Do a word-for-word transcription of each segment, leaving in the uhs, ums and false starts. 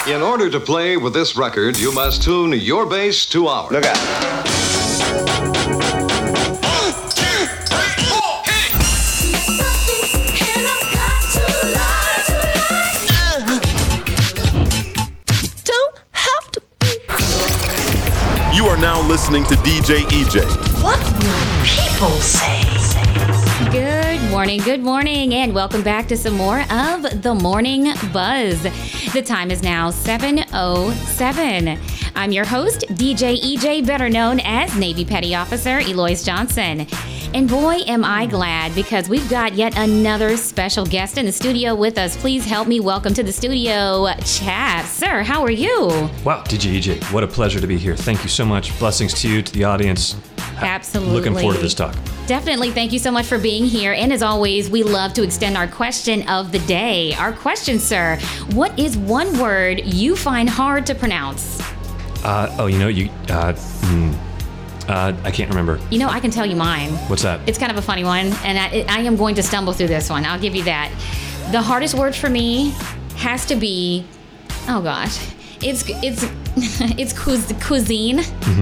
In order to play with this record, you must tune your bass to ours. Look out. You are now listening to D J E J. What will people say? Good morning, good morning, and welcome back to some more of the Morning Buzz. The time is now seven oh seven. I'm your host, D J E J, better known as Navy Petty Officer Eloise Johnson. And boy, am I glad, because we've got yet another special guest in the studio with us. Please help me welcome to the studio, Chap. Sir, how are you? Wow, D J E J, what a pleasure to be here. Thank you so much. Blessings to you, to the audience. Absolutely. Looking forward to this talk. Definitely. Thank you so much for being here. And as always, we love to extend our question of the day. Our question, sir, what is one word you find hard to pronounce? Uh, oh, you know, you... Uh, mm, uh, I can't remember. You know, I can tell you mine. What's that? It's kind of a funny one, and I, I am going to stumble through this one. I'll give you that. The hardest word for me has to be... Oh, gosh. It's... it's It's cuisine.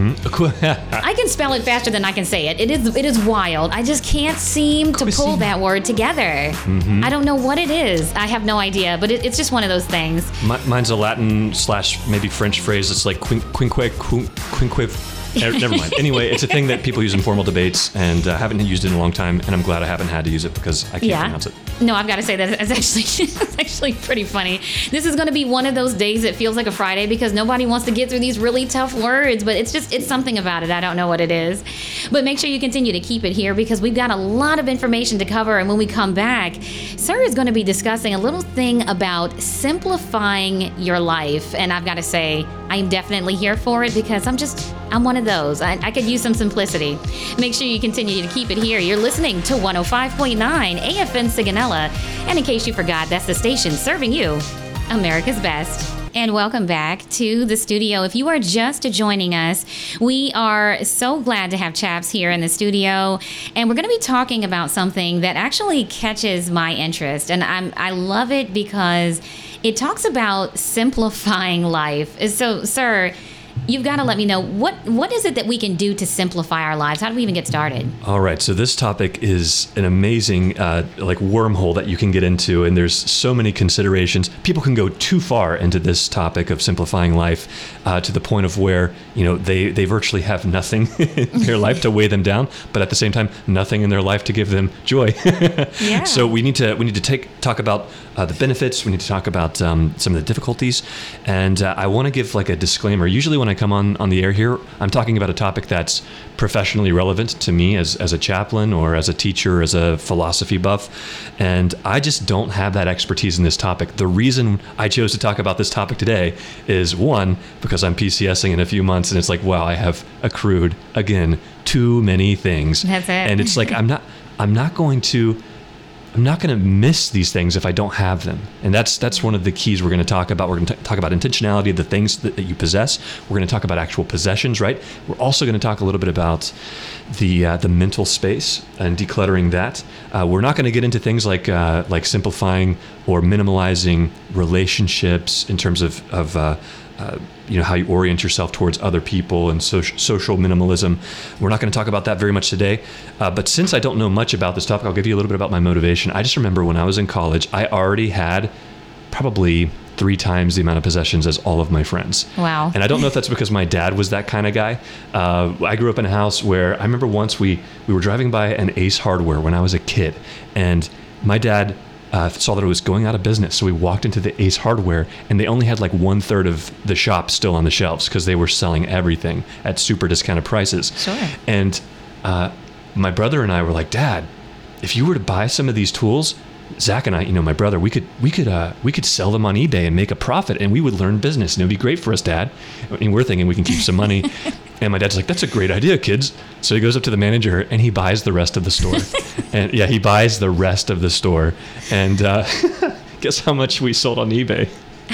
Mm-hmm. I can spell it faster than I can say it. It is it is wild. I just can't seem to Cuisine. pull that word together. Mm-hmm. I don't know what it is. I have no idea, but it, it's just one of those things. My, mine's a Latin slash maybe French phrase. It's like quin, quinque, quinque. Never mind. Anyway, it's a thing that people use in formal debates, and I uh, haven't used it in a long time, and I'm glad I haven't had to use it because I can't yeah. pronounce it. No, I've got to say that it's actually it's actually pretty funny. This is going to be one of those days that feels like a Friday because nobody wants to get through these really tough words, but it's just it's something about it. I don't know what it is. But make sure you continue to keep it here because we've got a lot of information to cover, and when we come back, Sir is going to be discussing a little thing about simplifying your life, and I've got to say, I am definitely here for it because I'm just I'm one of those. I, I could use some simplicity. Make sure you continue to keep it here. You're listening to one oh five point nine A F N Sigonella. And in case you forgot, that's the station serving you America's Best. And welcome back to the studio. If you are just joining us, we are so glad to have Chaps here in the studio. And we're going to be talking about something that actually catches my interest. And I'm, I love it because it talks about simplifying life. So, sir, you've got to let me know, what what is it that we can do to simplify our lives? How do we even get started? All right, so this topic is an amazing uh, like wormhole that you can get into, and there's so many considerations. People can go too far into this topic of simplifying life uh, to the point of where, you know, they, they virtually have nothing in their life to weigh them down, but at the same time, nothing in their life to give them joy. Yeah. So we need to we need to take talk about uh, the benefits. We need to talk about um, some of the difficulties, and uh, I want to give like a disclaimer. Usually when I come on, on the air here, I'm talking about a topic that's professionally relevant to me as, as a chaplain or as a teacher, as a philosophy buff. And I just don't have that expertise in this topic. The reason I chose to talk about this topic today is, one, because I'm PCSing in a few months, and it's like, wow, I have accrued, again, too many things. That's it. And it's like, I'm not, I'm not going to... I'm not going to miss these things if I don't have them. And that's that's one of the keys we're going to talk about. We're going to talk about intentionality of the things that, that you possess. We're going to talk about actual possessions, right? We're also going to talk a little bit about the uh, the mental space and decluttering that. Uh, we're not going to get into things like uh, like simplifying or minimalizing relationships in terms of, of uh, uh, you know, how you orient yourself towards other people and social, social minimalism. We're not going to talk about that very much today. Uh, but since I don't know much about this topic, I'll give you a little bit about my motivation. I just remember when I was in college, I already had probably three times the amount of possessions as all of my friends. Wow. And I don't know if that's because my dad was that kind of guy. Uh, I grew up in a house where I remember once we, we were driving by an Ace Hardware when I was a kid, and my dad Uh, saw that it was going out of business. So we walked into the Ace Hardware, and they only had like one third of the shop still on the shelves because they were selling everything at super discounted prices. Sure. And uh, my brother and I were like, Dad, if you were to buy some of these tools, Zach and I, you know, my brother, we could we could uh, we could sell them on eBay and make a profit, and we would learn business, and it would be great for us, Dad. And we're thinking we can keep some money. And my dad's like, that's a great idea, kids. So he goes up to the manager and he buys the rest of the store. And yeah, he buys the rest of the store. And uh, guess how much we sold on eBay?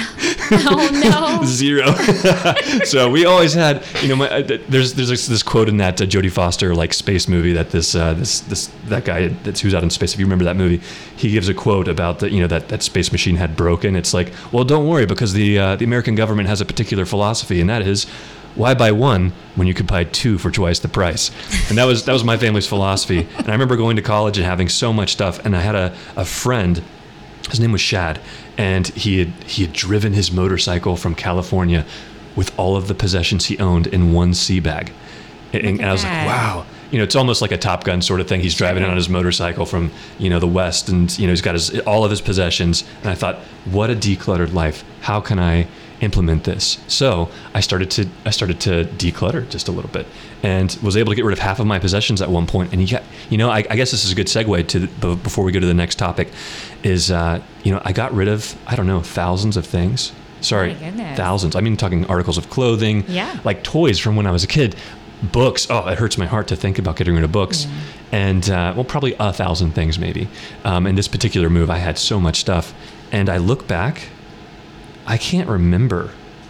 Oh, no. Zero. So we always had, you know, my, uh, there's there's this, this quote in that uh, Jodie Foster like space movie that this uh, this this that guy that's who's out in space. If you remember that movie, he gives a quote about the you know that that space machine had broken. It's like, well, don't worry because the uh, the American government has a particular philosophy, and that is, why buy one when you could buy two for twice the price? And that was that was my family's philosophy. And I remember going to college and having so much stuff. And I had a, a friend, his name was Shad, and he had he had driven his motorcycle from California with all of the possessions he owned in one sea bag. And, and I was like, wow. You know, it's almost like a Top Gun sort of thing. He's driving on his motorcycle from, you know, the West, and, you know, he's got his all of his possessions. And I thought, what a decluttered life. How can I implement this? So I started to I started to declutter just a little bit, and was able to get rid of half of my possessions at one point. And you got, you know, I, I guess this is a good segue to the, before we go to the next topic. Is uh, you know, I got rid of I don't know thousands of things. Sorry, thousands. I mean, talking articles of clothing, yeah, like toys from when I was a kid. Books. Oh, it hurts my heart to think about getting rid of books. Yeah. And uh, well, probably a thousand things maybe. Um, in this particular move, I had so much stuff, and I look back. I can't remember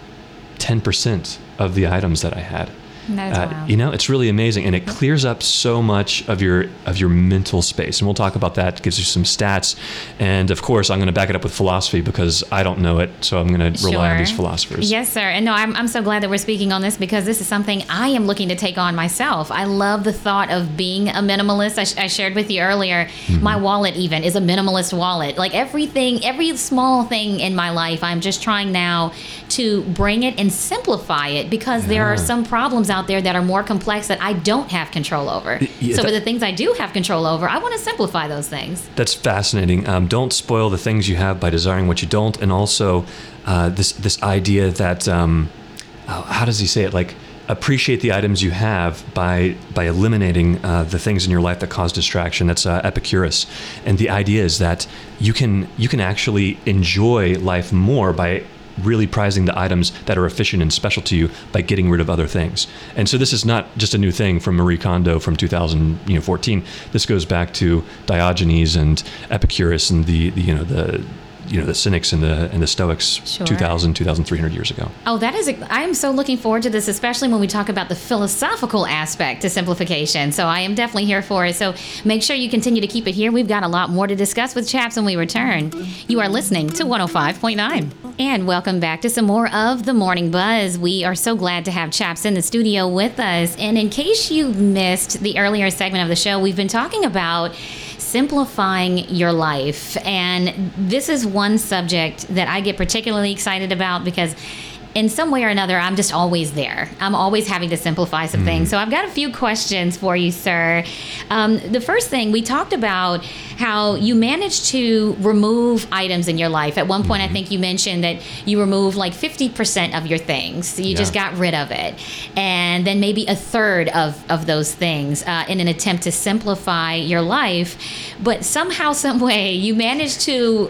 ten percent of the items that I had. That's uh, wild. You know, it's really amazing, and it clears up so much of your of your mental space. And we'll talk about that. It gives you some stats, and of course, I'm going to back it up with philosophy because I don't know it, so I'm going to Sure. rely on these philosophers. Yes, sir. And no, I'm I'm so glad that we're speaking on this because this is something I am looking to take on myself. I love the thought of being a minimalist. I, sh- I shared with you earlier. Mm-hmm. My wallet even is a minimalist wallet. Like everything, every small thing in my life, I'm just trying now to bring it and simplify it because yeah. there are some problems out there that are more complex that I don't have control over. Yeah, so that, for the things I do have control over, I want to simplify those things. That's fascinating. Um, don't spoil the things you have by desiring what you don't. And also uh, this this idea that, um, oh, how does he say it? Like, appreciate the items you have by by eliminating uh, the things in your life that cause distraction. That's uh, Epicurus. And the idea is that you can you can actually enjoy life more by really prizing the items that are efficient and special to you by getting rid of other things. And so this is not just a new thing from Marie Kondo from two thousand fourteen. This goes back to Diogenes and Epicurus and the, the you know the you know the Cynics and the and the Stoics Sure. two thousand, two thousand three hundred years ago. Oh, that is, a, I am so looking forward to this, especially when we talk about the philosophical aspect to simplification. So I am definitely here for it. So make sure you continue to keep it here. We've got a lot more to discuss with Chaps when we return. You are listening to one oh five point nine. And welcome back to some more of The Morning Buzz. We are so glad to have Chaps in the studio with us. And in case you missed the earlier segment of the show, we've been talking about simplifying your life. And this is one subject that I get particularly excited about because in some way or another, I'm just always there. I'm always having to simplify some mm-hmm. things. So I've got a few questions for you, sir. Um, the first thing, we talked about how you managed to remove items in your life. At one point, mm-hmm. I think you mentioned that you removed like fifty percent of your things. You yeah. just got rid of it. And then maybe a third of, of those things uh, in an attempt to simplify your life. But somehow, some way, you managed to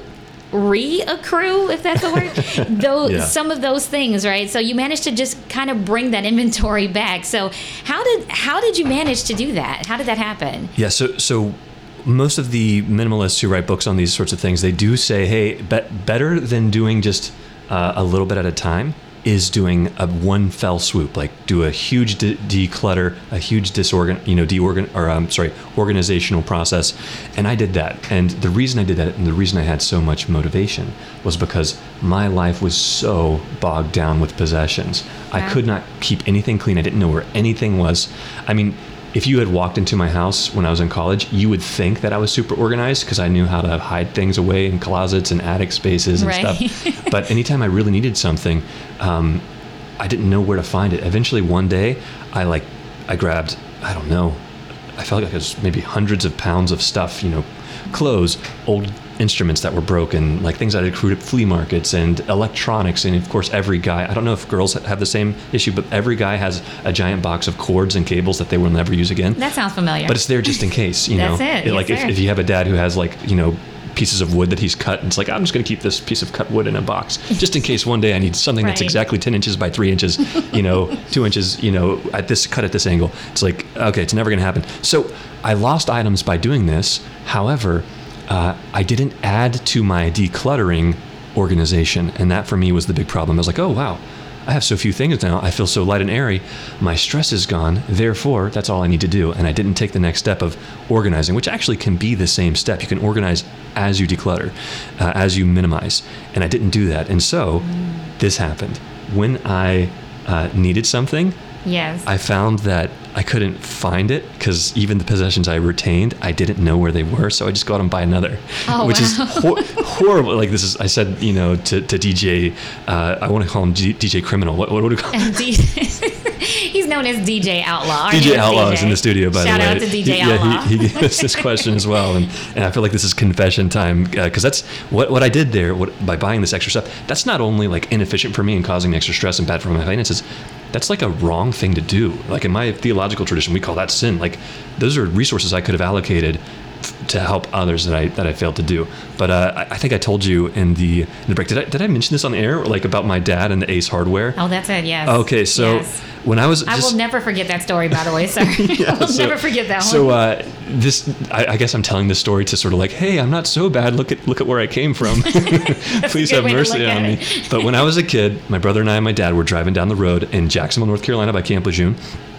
reaccrue, if that's the word, those yeah. some of those things, right? So you managed to just kind of bring that inventory back. So how did how did you manage to do that? How did that happen? Yeah, so so most of the minimalists who write books on these sorts of things, they do say, hey, be- better than doing just uh, a little bit at a time is doing a one fell swoop, like do a huge de- declutter, a huge disorgan, you know, deorgan, or I'm um, sorry, organizational process. And I did that. And the reason I did that, and the reason I had so much motivation, was because my life was so bogged down with possessions. Yeah. I could not keep anything clean. I didn't know where anything was. I mean, if you had walked into my house when I was in college, you would think that I was super organized because I knew how to hide things away in closets and attic spaces and right. stuff. But anytime I really needed something, um, I didn't know where to find it. Eventually, one day, I like, I grabbed, I don't know, I felt like it was maybe hundreds of pounds of stuff, you know, clothes, old instruments that were broken, like things I'd accrued at flea markets, and electronics. And of course, every guy, I don't know if girls have the same issue, but every guy has a giant box of cords and cables that they will never use again. That sounds familiar. But it's there just in case, you know. That's it. it like yes, if, if you have a dad who has like, you know, pieces of wood that he's cut, and it's like, I'm just going to keep this piece of cut wood in a box just in case one day I need something right. that's exactly ten inches by three inches, you know, two inches, you know, at this cut at this angle. It's like, okay, it's never going to happen. So I lost items by doing this. However, uh, I didn't add to my decluttering organization. And that for me was the big problem. I was like, oh, wow, I have so few things now. I feel so light and airy. My stress is gone. Therefore, that's all I need to do. And I didn't take the next step of organizing, which actually can be the same step. You can organize as you declutter, uh, as you minimize. And I didn't do that. And so this happened. When I uh, needed something, Yes. I found that I couldn't find it because even the possessions I retained, I didn't know where they were. So I just go out and buy another, Oh, which wow. is hor- horrible. Like this is, I said, you know, to, to D J, uh, I want to call him G- D J Criminal. What, what would we call him? D- He's known as D J Outlaw. Our D J newest Outlaw D J. is in the studio, by Shout the way. out to D J He- Outlaw. Yeah, he, he gave us this question as well, and, and I feel like this is confession time because that's what what I did there. What by buying this extra stuff, that's not only like inefficient for me and causing me extra stress and bad for my finances. That's like a wrong thing to do. Like in my theological tradition, we call that sin. Like those are resources I could have allocated f- to help others that I that I failed to do. But uh, I, I think I told you in the in the break. Did I did I mention this on air? Like about my dad and the Ace Hardware? Oh, that's it. Yes. Okay, so Yes. when I was I just, will never forget that story, by the way, sir. I will so- never forget that one. So uh, this, I, I guess I'm telling this story to sort of like, hey, I'm not so bad. Look at look at where I came from. Please a good have way to mercy look on at me. it. But when I was a kid, my brother and I and my dad were driving down the road in Jacksonville, North Carolina, by Camp Lejeune.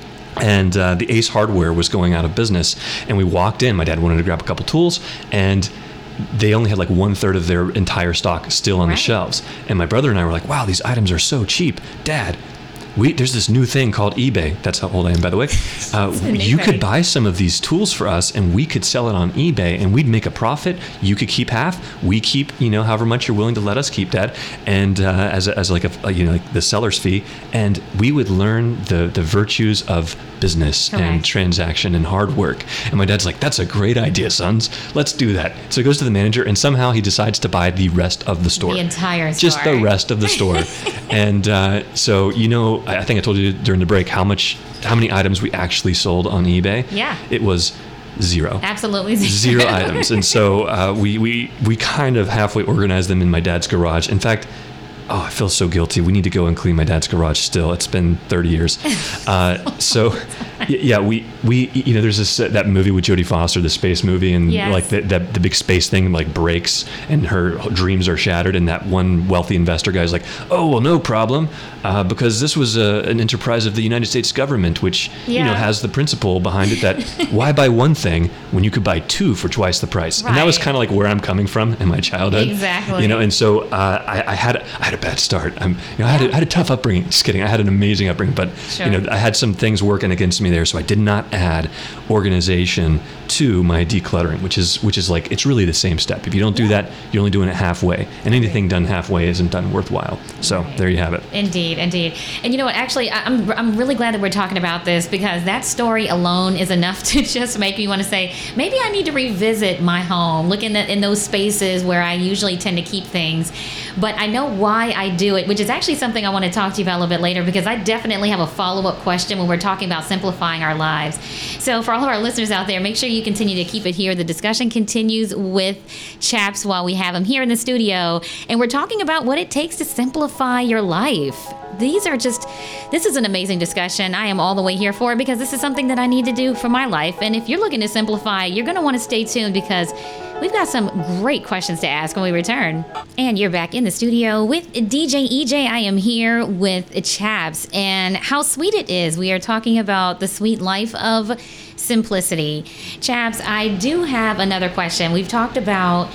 And uh, the Ace Hardware was going out of business, and we walked in. My dad wanted to grab a couple tools, and they only had like one third of their entire stock still on Right. the shelves. And my brother and I were like, "Wow, these items are so cheap, Dad. We, there's this new thing called eBay." That's how old I am, by the way. Uh, a new you thing. could buy some of these tools for us, and we could sell it on eBay, and we'd make a profit. You could keep half. We keep, you know, however much you're willing to let us keep, Dad, and uh, as a, as like a, a you know like the seller's fee, and we would learn the the virtues of business and Correct. transaction and hard work. And my dad's like, "That's a great idea, sons. Let's do that." So he goes to the manager, and somehow he decides to buy the rest of the store, The entire just store. the rest of the store. And uh, so you know, I I think I told you during the break how much, how many items we actually sold on eBay. Yeah. It was zero. Absolutely Zero items. And so uh, we, we, we kind of halfway organized them in my dad's garage. In fact, oh, I feel so guilty. We need to go and clean my dad's garage still. It's been thirty years. Uh, so, y- yeah, we, we, you know, there's this, uh, that movie with Jodie Foster, the space movie, and Yes. like the, that, the big space thing like breaks and her dreams are shattered. And that one wealthy investor guy's like, "Oh, well, no problem. Uh, because this was a, an enterprise of the United States government, which, you know, Yeah. has the principle behind it that why buy one thing when you could buy two for twice the price?" And that was Right. kind of like where I'm coming from in my childhood. Exactly. You know, and so uh, I, I had I had a bad start. I'm, you know, I had, a, I had a tough upbringing. Just kidding. I had an amazing upbringing, but Sure. you know, I had some things working against me there. So I did not add organization to my decluttering, which is which is like it's really the same step. If you don't do that, you're only doing it halfway, and anything done halfway isn't done worthwhile. So Right. there you have it. Indeed, indeed. And you know what? Actually, I- I'm I'm really glad that we're talking about this because that story alone is enough to just make me want to say maybe I need to revisit my home, look in the, in those spaces where I usually tend to keep things. But I know why I do it, which is actually something I want to talk to you about a little bit later because I definitely have a follow up question when we're talking about simplifying our lives. So for all of our listeners out there, make sure you continue to keep it here. The discussion continues with Chaps while we have him here in the studio, and we're talking about what it takes to simplify your life. These are just, this is an amazing discussion. I am all the way here for it because this is something that I need to do for my life. And if you're looking to simplify, you're going to want to stay tuned because we've got some great questions to ask when we return. And you're back in the studio with D J E J. I am here with Chaps, and how sweet it is. We are talking about the sweet life of simplicity. Chaps, I do have another question. We've talked about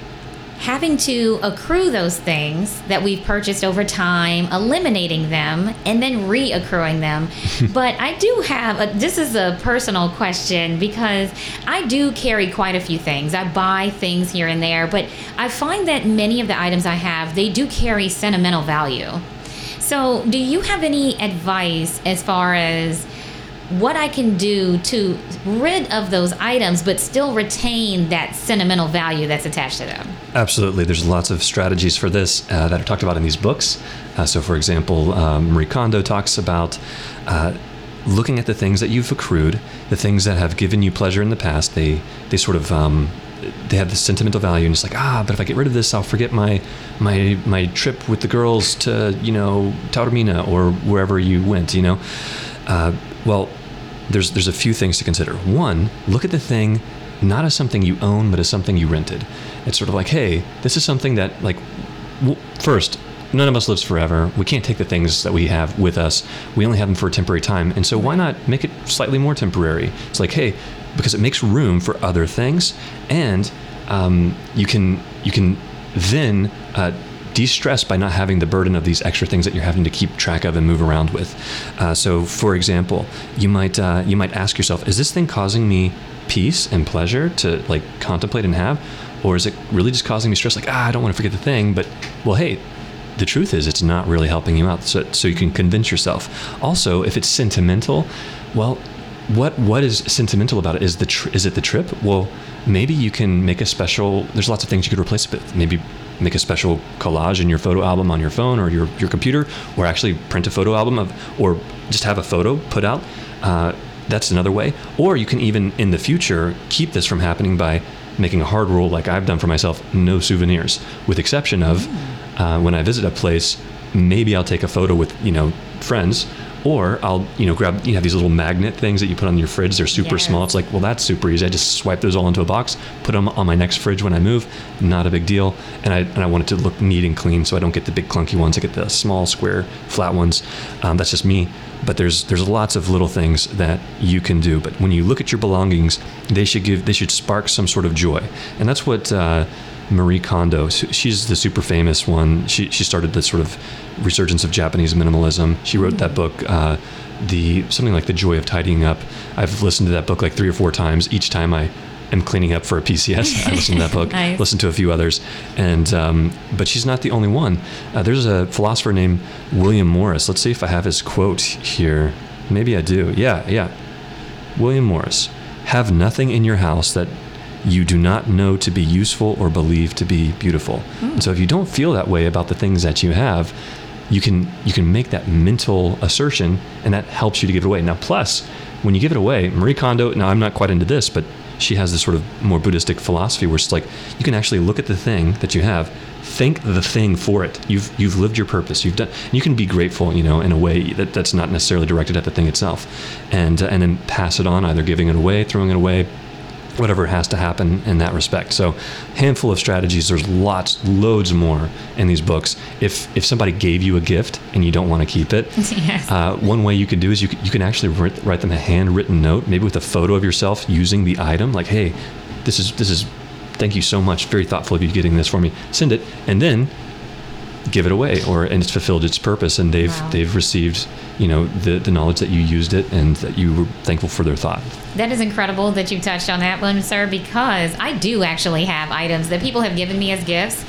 having to accrue those things that we've purchased over time, eliminating them, and then reaccruing them. But I do have a, this is a personal question because I do carry quite a few things. I buy things here and there, but I find that many of the items I have, they do carry sentimental value. So do you have any advice as far as what I can do to rid of those items but still retain that sentimental value that's attached to them? Absolutely. There's lots of strategies for this uh, that are talked about in these books. Uh, so, for example, um, Marie Kondo talks about uh, looking at the things that you've accrued, the things that have given you pleasure in the past. They they sort of um, they have this sentimental value, and it's like, ah, but if I get rid of this, I'll forget my my my trip with the girls to, you know, Taormina or wherever you went. You know, uh, well, there's there's a few things to consider. One, look at the thing not as something you own, but as something you rented. It's sort of like, hey, this is something that, like, well, first, none of us lives forever. We can't take the things that we have with us. We only have them for a temporary time. And so why not make it slightly more temporary? It's like, hey, because it makes room for other things, and um, you can you can then uh, de-stress by not having the burden of these extra things that you're having to keep track of and move around with. Uh, so, for example, you might uh, you might ask yourself, is this thing causing me peace and pleasure to like contemplate and have, or is it really just causing me stress? Like, ah, I don't want to forget the thing, but well, hey. The truth is, it's not really helping you out. So, so you can convince yourself. Also, if it's sentimental, well, what what is sentimental about it? Is the tr- is it the trip? Well, maybe you can make a special. There's lots of things you could replace it with. Maybe make a special collage in your photo album on your phone or your your computer, or actually print a photo album of, or just have a photo put out. Uh, that's another way. Or you can even in the future keep this from happening by making a hard rule, like I've done for myself: no souvenirs, with exception of. Uh, when I visit a place, maybe I'll take a photo with, you know, friends, or I'll, you know, grab, you have these little magnet things that you put on your fridge. They're super yes. small. It's like, well, that's super easy. I just swipe those all into a box, put them on my next fridge when I move. Not a big deal. And I and I want it to look neat and clean, so I don't get the big clunky ones. I get the small, square, flat ones. Um, that's just me. But there's there's lots of little things that you can do. But when you look at your belongings, they should give they should spark some sort of joy, and that's what. Uh, Marie Kondo, she's the super famous one. She she started the sort of resurgence of Japanese minimalism. She wrote that book, uh, the something like The Joy of Tidying Up. I've listened to that book like three or four times. Each time I am cleaning up for a P C S, I listen to that book. Nice. Listen to a few others, and um, but she's not the only one. Uh, there's a philosopher named William Morris. Let's see if I have his quote here. Maybe I do. Yeah, yeah. William Morris: "Have nothing in your house that you do not know to be useful or believe to be beautiful." Mm. And so if you don't feel that way about the things that you have, you can you can make that mental assertion, and that helps you to give it away. Now, plus, when you give it away, Marie Kondo, now I'm not quite into this, but she has this sort of more Buddhistic philosophy where it's like, you can actually look at the thing that you have, thank the thing for it. You've you've lived your purpose. You've done. And you can be grateful, you know, in a way that, that's not necessarily directed at the thing itself, and uh, and then pass it on, either giving it away, throwing it away, whatever has to happen in that respect. So, handful of strategies. There's lots, loads more in these books. If if somebody gave you a gift and you don't want to keep it, yes. uh, one way you can do is you can, you can actually write, write them a handwritten note, maybe with a photo of yourself using the item. Like, hey, this is this is, thank you so much. Very thoughtful of you getting this for me. Send it, and then give it away, or and it's fulfilled its purpose, and they've wow. they've received, you know, the the knowledge that you used it and that you were thankful for their thought. That is incredible that you touched on that one, sir, because I do actually have items that people have given me as gifts,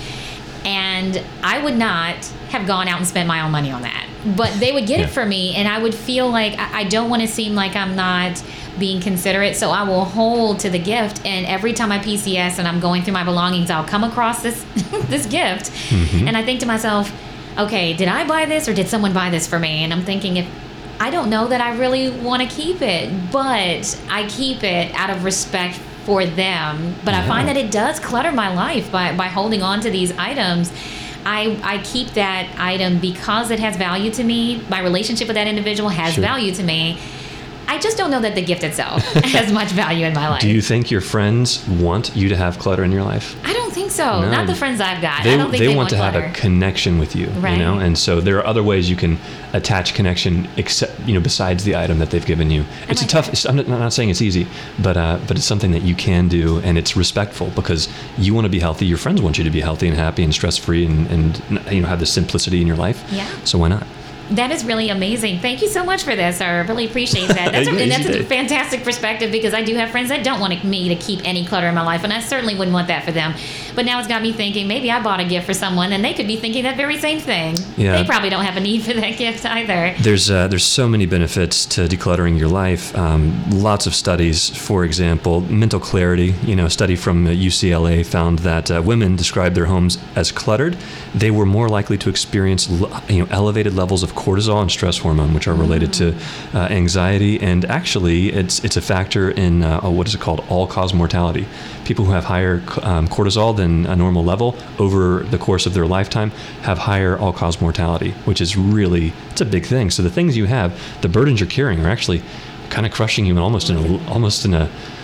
and I would not have gone out and spent my own money on that. But they would get yeah. it for me, and I would feel like I, I don't want to seem like I'm not being considerate, so I will hold to the gift. And every time I P C S and I'm going through my belongings, I'll come across this this gift, mm-hmm. and I think to myself, okay, did I buy this or did someone buy this for me? And I'm thinking, if I don't know that I really want to keep it, but I keep it out of respect for them. But yeah. I find that it does clutter my life by, by holding on to these items. I, I keep that item because it has value to me. My relationship with that individual has sure. value to me. I just don't know that the gift itself has much value in my life. Do you think your friends want you to have clutter in your life? I don't think so. No. Not the friends I've got. They, I don't think they, they want, want to clutter. have a connection with you, right. you know. And so there are other ways you can attach connection, except you know, besides the item that they've given you. It's like a tough. It's, I'm not, not saying it's easy, but uh, but it's something that you can do, and it's respectful because you want to be healthy. Your friends want you to be healthy and happy and stress free, and and you know, have the simplicity in your life. Yeah. So why not? That is really amazing. Thank you so much for this. I really appreciate that. That's, a, and that's a fantastic perspective because I do have friends that don't want me to keep any clutter in my life, and I certainly wouldn't want that for them. But now it's got me thinking, maybe I bought a gift for someone, and they could be thinking that very same thing. Yeah. They probably don't have a need for that gift either. There's uh, there's so many benefits to decluttering your life. Um, lots of studies, for example, mental clarity. You know, a study from U C L A found that uh, women described their homes as cluttered. They were more likely to experience you know elevated levels of cortisol and stress hormone, which are related to uh, anxiety, and actually it's it's a factor in uh, what is it called all-cause mortality. People who have higher um, cortisol than a normal level over the course of their lifetime have higher all-cause mortality, which is really, it's a big thing. So the things you have, the burdens you're carrying are actually kind of crushing you, and almost in a almost in a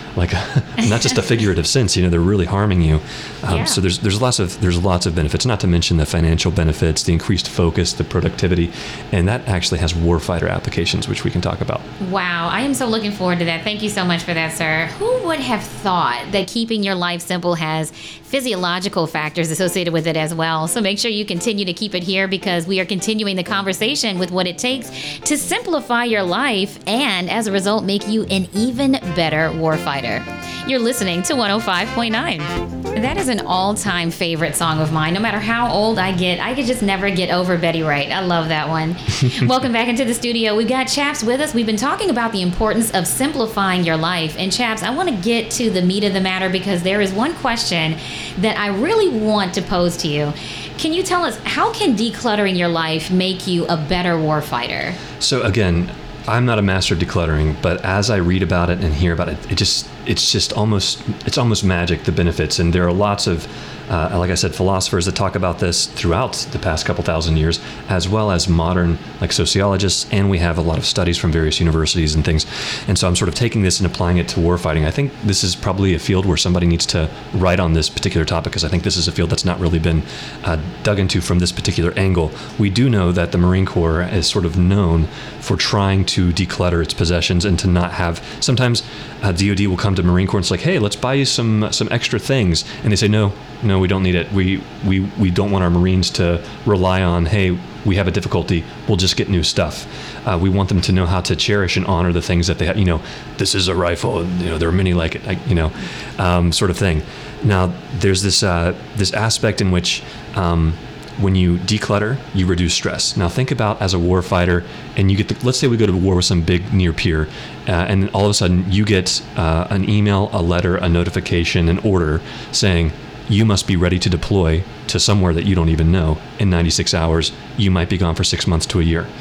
like not just a figurative sense. You know, they're really harming you. Um, Yeah. So there's there's lots of there's lots of benefits. Not to mention the financial benefits, the increased focus, the productivity, and that actually has warfighter applications, which we can talk about. Wow, I am so looking forward to that. Thank you so much for that, sir. Who would have thought that keeping your life simple has physiological factors associated with it as well? So make sure you continue to keep it here, because we are continuing the conversation with what it takes to simplify your life and, as a result, make you an even better warfighter. You're listening to one oh five point nine. That is an all-time favorite song of mine. No matter how old I get, I could just never get over Betty Wright. I love that one. Welcome back into the studio. We've got Chaps with us. We've been talking about the importance of simplifying your life. And Chaps, I want to get to the meat of the matter, because there is one question that I really want to pose to you. Can you tell us, how can decluttering your life make you a better warfighter? So again, I'm not a master of decluttering, but as I read about it and hear about it, it just it's just almost it's almost magic, the benefits. And there are lots of uh, like I said, philosophers that talk about this throughout the past couple thousand years, as well as modern like sociologists, and we have a lot of studies from various universities and things. And so I'm sort of taking this and applying it to warfighting. I think this is probably a field where somebody needs to write on this particular topic, because I think this is a field that's not really been uh, dug into from this particular angle. We do know that the Marine Corps is sort of known for trying to declutter its possessions and to not have, sometimes uh, D O D will come to Marine Corps and it's like, hey, let's buy you some some extra things. And they say, no, no, we don't need it. We, we, we don't want our Marines to rely on, hey, we have a difficulty, we'll just get new stuff. Uh, we want them to know how to cherish and honor the things that they have. You know, this is a rifle, you know, there are many like it, like, you know, um, sort of thing. Now, there's this uh, this aspect in which um, when you declutter, you reduce stress. Now, think about as a warfighter, and you get the, let's say we go to war with some big near peer, uh, and all of a sudden you get uh, an email, a letter, a notification, an order saying, you must be ready to deploy to somewhere that you don't even know in ninety-six hours. You might be gone for six months to a year.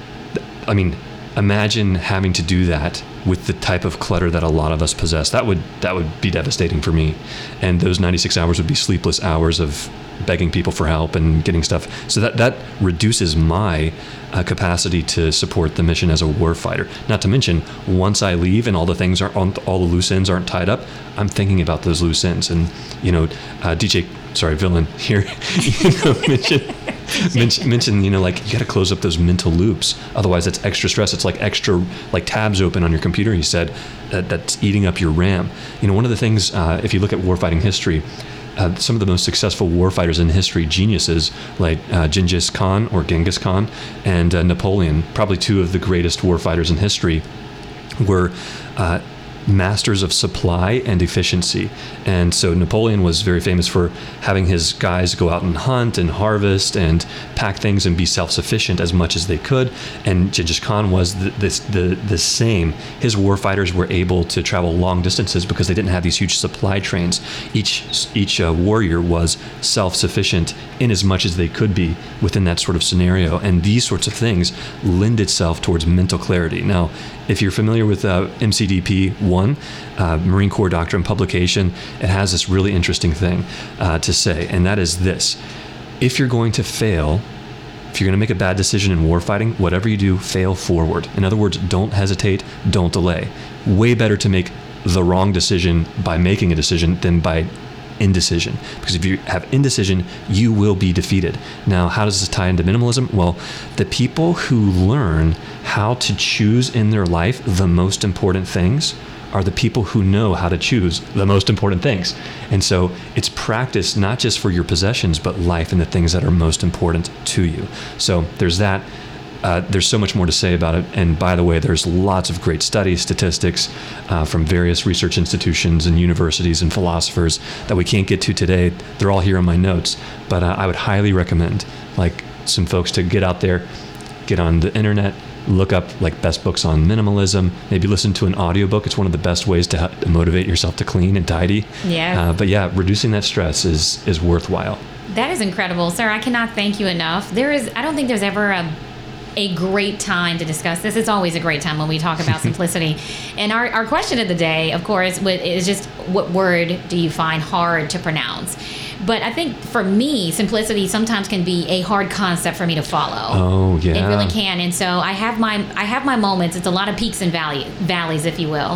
I mean, imagine having to do that with the type of clutter that a lot of us possess. That would that would be devastating for me. And those ninety-six hours would be sleepless hours of begging people for help and getting stuff. So that, that reduces my uh, capacity to support the mission as a warfighter. Not to mention, once I leave and all the things aren't, all the loose ends aren't tied up, I'm thinking about those loose ends. And, you know, uh, D J, sorry, Villain here, you know, mention, mention, mention, you know, like, you got to close up those mental loops. Otherwise, it's extra stress. It's like extra, like, tabs open on your computer, he said, that, that's eating up your RAM. You know, one of the things, uh, if you look at warfighting history, Uh, some of the most successful warfighters in history, geniuses like uh, Genghis Khan or Genghis Khan and uh, Napoleon, probably two of the greatest warfighters in history, were uh, masters of supply and efficiency. And so Napoleon was very famous for having his guys go out and hunt and harvest and pack things and be self-sufficient as much as they could. And Genghis Khan was the, this, the, the same. His warfighters were able to travel long distances because they didn't have these huge supply trains. Each, each uh, warrior was self-sufficient in as much as they could be within that sort of scenario. And these sorts of things lend itself towards mental clarity. Now, if you're familiar with uh, M C D P one, uh, Marine Corps Doctrine publication, it has this really interesting thing uh, to say, and that is this. If you're going to fail, if you're going to make a bad decision in warfighting, whatever you do, fail forward. In other words, don't hesitate, don't delay. Way better to make the wrong decision by making a decision than by indecision, because if you have indecision, you will be defeated. Now, how does this tie into minimalism? Well, the people who learn how to choose in their life the most important things are the people who know how to choose the most important things. And so it's practice not just for your possessions, but life and the things that are most important to you. So there's that. Uh, there's so much more to say about it. And by the way, there's lots of great studies, statistics uh, from various research institutions and universities and philosophers that we can't get to today. They're all here on my notes. But uh, I would highly recommend like some folks to get out there, get on the internet, look up like best books on minimalism, maybe listen to an audiobook. It's one of the best ways to, to motivate yourself to clean and tidy. Yeah. Uh, but yeah, reducing that stress is is worthwhile. That is incredible, sir. I cannot thank you enough. There is, I don't think there's ever a a great time to discuss this. It's always a great time when we talk about simplicity. And our, our question of the day, of course, is just, what word do you find hard to pronounce? But I think for me, simplicity sometimes can be a hard concept for me to follow. Oh, yeah. It really can. And so I have my I have my moments. It's a lot of peaks and valley, valleys, if you will.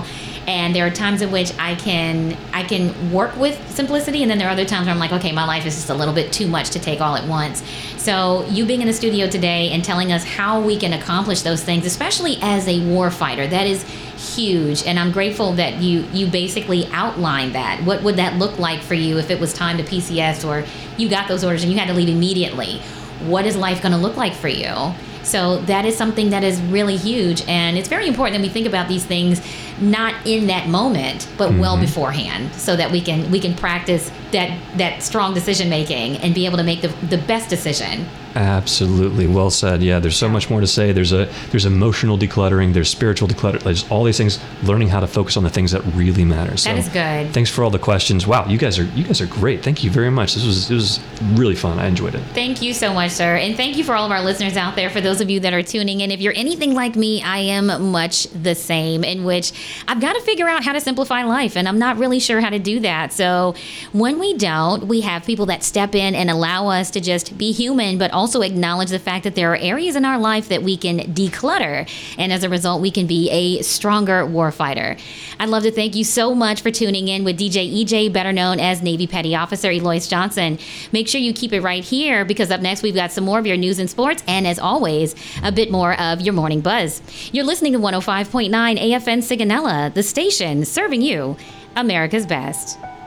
And there are times in which I can I can work with simplicity, and then there are other times where I'm like, okay, my life is just a little bit too much to take all at once. So you being in the studio today and telling us how we can accomplish those things, especially as a war fighter, that is huge. And I'm grateful that you you basically outlined that. What would that look like for you if it was time to P C S, or you got those orders and you had to leave immediately? What is life going to look like for you? So that is something that is really huge, and it's very important that we think about these things not in that moment, but mm-hmm. well beforehand, so that we can we can practice that that strong decision making and be able to make the the best decision. Absolutely, well said. Yeah, there's so much more to say. There's a there's emotional decluttering, there's spiritual decluttering, there's all these things. Learning how to focus on the things that really matter. So that is good. Thanks for all the questions. Wow, you guys are you guys are great. Thank you very much. This was it was really fun. I enjoyed it. Thank you so much, sir, and thank you for all of our listeners out there. For those of you that are tuning in, if you're anything like me, I am much the same. In which I've got to figure out how to simplify life, and I'm not really sure how to do that. So when we don't, we have people that step in and allow us to just be human, but also acknowledge the fact that there are areas in our life that we can declutter, and as a result, we can be a stronger warfighter. I'd love to thank you so much for tuning in with D J E J, better known as Navy Petty Officer Eloise Johnson. Make sure you keep it right here, because up next we've got some more of your news and sports, and as always, a bit more of your morning buzz. You're listening to one oh five point nine A F N Sigonella, the station serving you America's best.